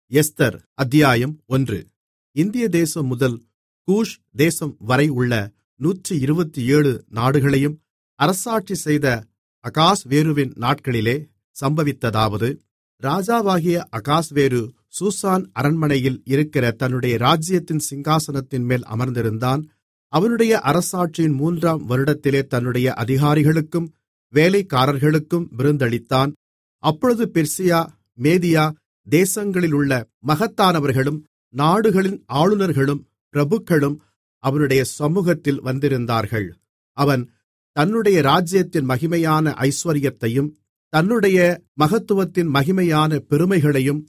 Esther அத்தியாயம் 1. இந்திய தேசம் முதல் கூஷ் தேசம் வரை உள்ள 127 நாடுகளையும் அரசாட்சி செய்த அகாஸ்வேருவின் நாட்களிலே சம்பவித்ததாவது, ராஜாவாகிய அகாஸ்வேரு சூசான் அரண்மனையில் இருக்கிற தன்னுடைய ராஜ்யத்தின் சிங்காசனத்தின்மேல் அமர்ந்திருந்தான். அவனுடைய அரசாட்சியின் 3ஆம் வருடத்திலே தன்னுடைய அதிகாரிகளுக்கும் வேலைக்காரர்களுக்கும் விருந்தளித்தான். அப்பொழுது பெர்சியா, மேதியா தேசங்களிலுள்ள மகத்தானவர்களும் நாடுகளின் ஆளுநர்களும் பிரபுக்களும் அவனுடைய சமூகத்தில் வந்திருந்தார்கள். அவன் தன்னுடைய ராஜ்யத்தின் மகிமையான ஐசுவரியத்தையும் தன்னுடைய மகத்துவத்தின் மகிமையான பெருமைகளையும்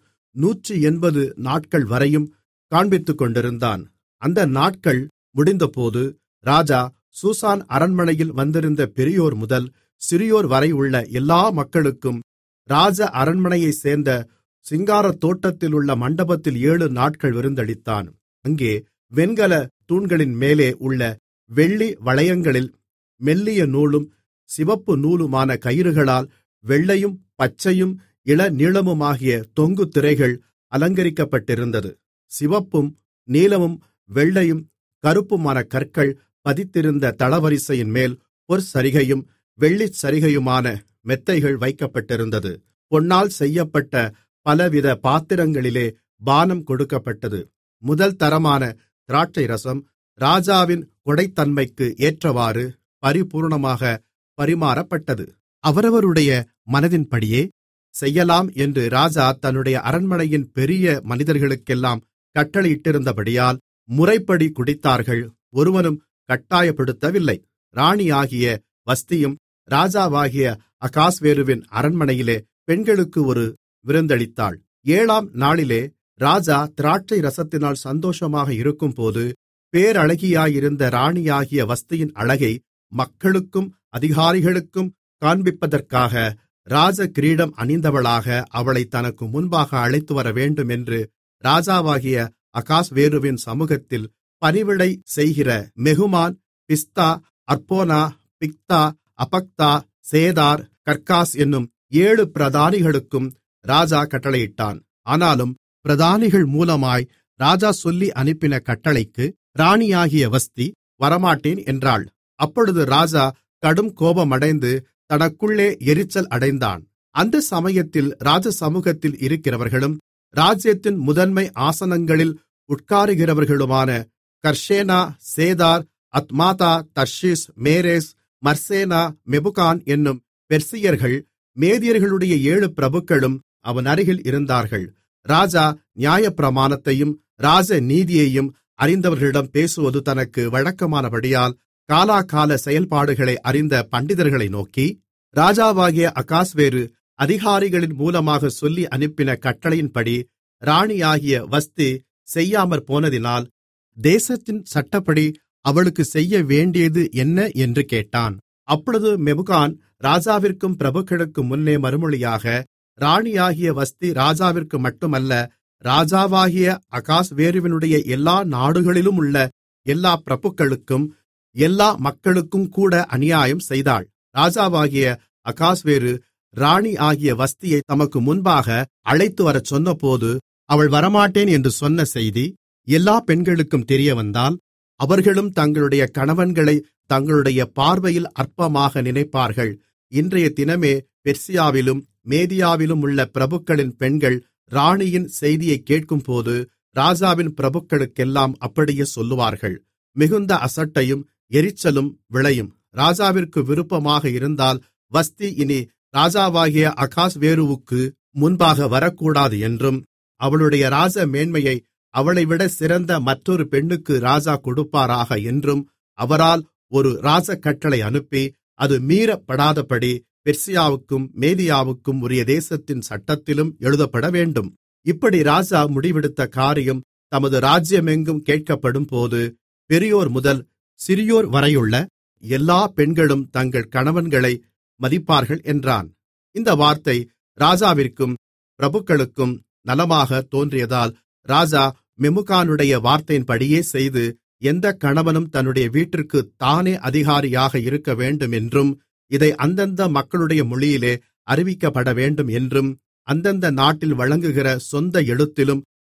180 நாட்கள் வரையும் காண்பித்துக்கொண்டிருந்தான். அந்த நாட்கள் முடிந்தபோது ராஜா சூசான் அரண்மனையில் வந்திருந்த பெரியோர் முதல் சிறியோர் வரை உள்ள எல்லா மக்களுக்கும் ராஜ அரண்மனையைச் சேர்ந்த சிங்காரத் தோட்டத்திலுள்ள மண்டபத்தில் 7 நாட்கள் விருந்தளித்தான். அங்கே வெண்கல தூண்களின் மேலே உள்ள வெள்ளி வளையங்களில் மெல்லிய நூலும் சிவப்பு நூலுமான கயிறுகளால் வெள்ளையும் பச்சையும் இளநீலமுமாகிய தொங்கு திரைகள் அலங்கரிக்கப்பட்டிருந்தது. சிவப்பும் நீலமும் வெள்ளையும் கருப்புமான கற்கள் பதித்திருந்த தளவரிசையின் மேல் பொற்சரிகையும் வெள்ளிச் சரிகையுமான மெத்தைகள் வைக்கப்பட்டிருந்தது. பொன்னால் செய்யப்பட்ட பலவித பாத்திரங்களிலே பானம் கொடுக்கப்பட்டது. முதல் தரமான திராட்சை ரசம் ராஜாவின் கொடைத்தன்மைக்கு ஏற்றவாறு பரிபூர்ணமாக பரிமாறப்பட்டது. அவரவருடைய மனதின்படியே செய்யலாம் என்று ராஜா தன்னுடைய அரண்மனையின் பெரிய மனிதர்களுக்கெல்லாம் கட்டளையிட்டிருந்தபடியால் முறைப்படி குடித்தார்கள். ஒருவனும் கட்டாயப்படுத்தவில்லை. ராணியாகிய வஸ்தியும் ராஜாவாகிய அகாஸ்வேருவின் அரண்மனையிலே பெண்களுக்கு ஒரு விருந்தளித்தாள். 7ஆம் நாளிலே ராஜா திராட்சை ரசத்தினால் சந்தோஷமாக இருக்கும்போது பேரழகியாயிருந்த ராணியாகிய வஸ்தியின் அழகை மக்களுக்கும் அதிகாரிகளுக்கும் காண்பிப்பதற்காக ராஜ கிரீடம் அணிந்தவளாக அவளை தனக்கு முன்பாக அழைத்துவர வேண்டும் என்று ராஜாவாகிய அகாஸ்வேருவின் சமூகத்தில் பணிவிடை செய்கிற மெகுமான், பிஸ்தா, அர்போனா, பிக்தா, அபக்தா, சேதார், கர்காஸ் என்னும் 7 பிரதானிகளுக்கும் ராஜா கட்டளையிட்டான். ஆனாலும் பிரதானிகள் மூலமாய் ராஜா சொல்லி அனுப்பின கட்டளைக்கு ராணியாகிய வஸ்தி வரமாட்டேன் என்றாள். அப்பொழுது ராஜா கடும் கோபமடைந்து தனக்குள்ளே எரிச்சல் அடைந்தான். அந்த சமயத்தில் ராஜ சமூகத்தில் இருக்கிறவர்களும் ராஜ்யத்தின் முதன்மை ஆசனங்களில் உட்காருகிறவர்களுமான கர்ஷேனா, சேதார், அத்மாதா, தர்ஷீஸ், மேரேஸ், மர்சேனா, மெபுகான் என்னும் பெர்சியர்கள் மேதியர்களுடைய 7 பிரபுக்களும் அவன் அருகில் இருந்தார்கள். ராஜா நியாயப்பிரமாணத்தையும் ராஜ நீதியையும் அறிந்தவர்களிடம் பேசுவது தனக்கு வழக்கமானபடியால் காலாகால செயல்பாடுகளை அறிந்த பண்டிதர்களை நோக்கி, ராஜாவாகிய அகாஸ்வேரு அதிகாரிகளின் மூலமாக சொல்லி அனுப்பின கட்டளையின்படி ராணியாகிய வஸ்தி செய்யாமற் போனதினால் தேசத்தின் சட்டப்படி அவளுக்கு செய்ய வேண்டியது என்ன என்று கேட்டான். அப்பொழுது மெமுகான் ராஜாவிற்கும் பிரபுக்களுக்கும் முன்னே மறுமொழியாக, ராணியாகிய வஸ்தி ராஜாவிற்கு மட்டுமல்ல, ராஜாவாகிய அகாஸ்வேருவினுடைய எல்லா நாடுகளிலும் உள்ள எல்லா பிரபுக்களுக்கும் எல்லா மக்களுக்கும் கூட அநியாயம் செய்தாள். ராஜாவாகிய அகாஸ்வேரு ராணியாகிய வஸ்தியை தமக்கு முன்பாக அழைத்துவரச் சொன்னபோது அவள் வரமாட்டேன் என்று சொன்ன செய்தி எல்லா பெண்களுக்கும் தெரியவந்தால் அவர்களும் தங்களுடைய கணவன்களை தங்களுடைய பார்வையில் அற்பமாக நினைப்பார்கள். இன்றைய தினமே பெர்சியாவிலும் மேதியாவிலும் உள்ள பிரபுக்களின் பெண்கள் ராணியின் செய்தியைக் கேட்கும்போது ராஜாவின் பிரபுக்களுக்கெல்லாம் அப்படியே சொல்லுவார்கள். மிகுந்த அசட்டையும் எரிச்சலும் விளையும். ராஜாவிற்கு விருப்பமாக இருந்தால் வஸ்தி இனி ராஜாவாகிய அகாஸ்வேருவுக்கு முன்பாக வரக்கூடாது என்றும், அவளுடைய ராஜ மேன்மையை அவளைவிட சிறந்த மற்றொரு பெண்ணுக்கு ராஜா கொடுப்பாராக என்றும் அவரால் ஒரு ராஜ கட்டளை அனுப்பி அது மீறப்படாதபடி பெர்சியாவுக்கும் மேதியாவுக்கும் உரிய தேசத்தின் சட்டத்திலும் எழுதப்பட வேண்டும். இப்படி ராஜா முடிவெடுத்த காரியம் தமது ராஜ்யமெங்கும் கேட்கப்படும்போது பெரியோர் முதல் சிறியோர் வரையுள்ள எல்லா பெண்களும் தங்கள் கணவன்களை மதிப்பார்கள் என்றான். இந்த வார்த்தை ராஜாவிற்கும் பிரபுக்களுக்கும் நலமாக தோன்றியதால் ராஜா மெமுகானுடைய வார்த்தையின்படியே செய்து, எந்தக் கணவனும் தன்னுடைய வீட்டிற்கு தானே அதிகாரியாக இருக்க வேண்டும் என்றும், இதை அந்தந்த மக்களுடைய மொழியிலே அறிவிக்கப்பட வேண்டும் என்றும், அந்தந்த நாட்டில் வழங்குகிற சொந்த எழுத்திலும்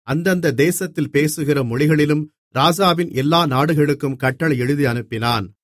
அந்தந்த தேசத்தில் பேசுகிற மொழிகளிலும் ராஜாவின் எல்லா நாடுகளுக்கும் கட்டளை எழுதி அனுப்பினான்.